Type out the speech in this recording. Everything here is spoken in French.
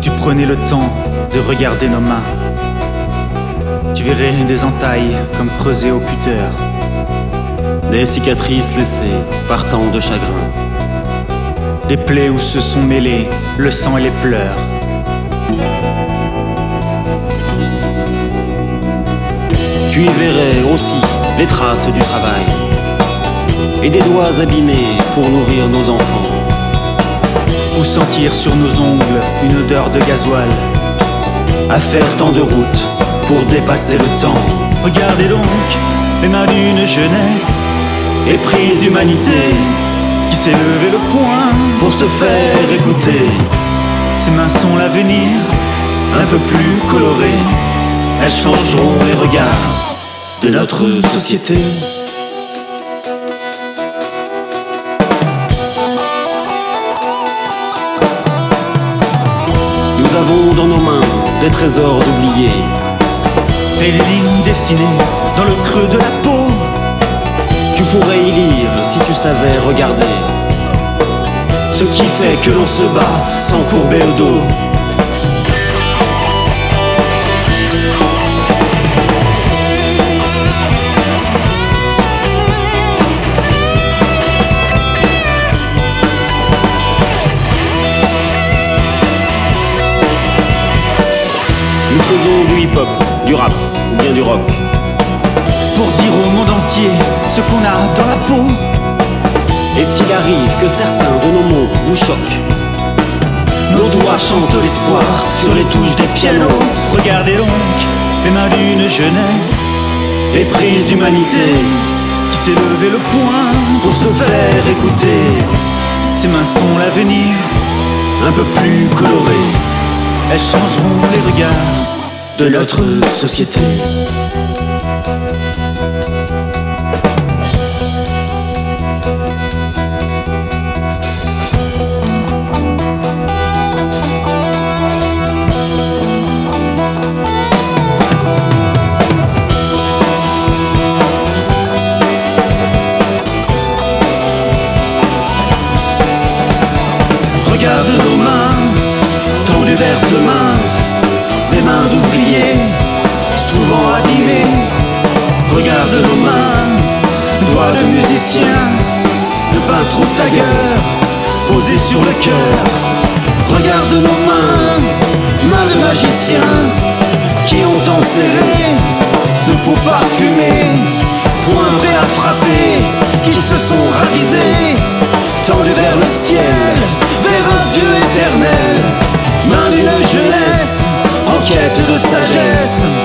tu prenais le temps de regarder nos mains, tu verrais des entailles comme creusées au cutter, des cicatrices laissées par tant de chagrin, des plaies où se sont mêlés le sang et les pleurs. Tu y verrais aussi les traces du travail et des doigts abîmés pour nourrir nos enfants, ou sentir sur nos ongles une odeur de gasoil, à faire tant de routes pour dépasser le temps. Regardez donc les mains d'une jeunesse éprise d'humanité qui s'est levé le poing pour se faire écouter. Ces mains sont l'avenir, un peu plus colorées, elles changeront les regards de notre société. Nous avons dans nos mains des trésors oubliés et des lignes dessinées dans le creux de la peau. Tu pourrais y lire si tu savais regarder ce qui fait que l'on se bat sans courber le dos. Nous faisons du hip-hop, du rap ou bien du rock, pour dire au monde entier ce qu'on a dans la peau. Et s'il arrive que certains de nos mots vous choquent, nos doigts chantent l'espoir sur les touches des pianos. Regardez donc les mains d'une jeunesse éprise d'humanité qui s'est levé le poing pour se faire écouter. Ces mains sont l'avenir, un peu plus colorées, elles changeront les regards de notre société. Regarde nos mains, tendues vers demain, des mains d'ouvriers, souvent abîmées. Regarde nos mains, doigts de musiciens, de peintre ou tailleur, posés sur le cœur. Regarde nos mains, mains de magiciens, qui ont enserré de peaux parfumées, poings prêts à frapper, qui se sont ravisés, tendus vers le ciel, vers un Dieu éternel. Main d'une jeunesse en quête de sagesse,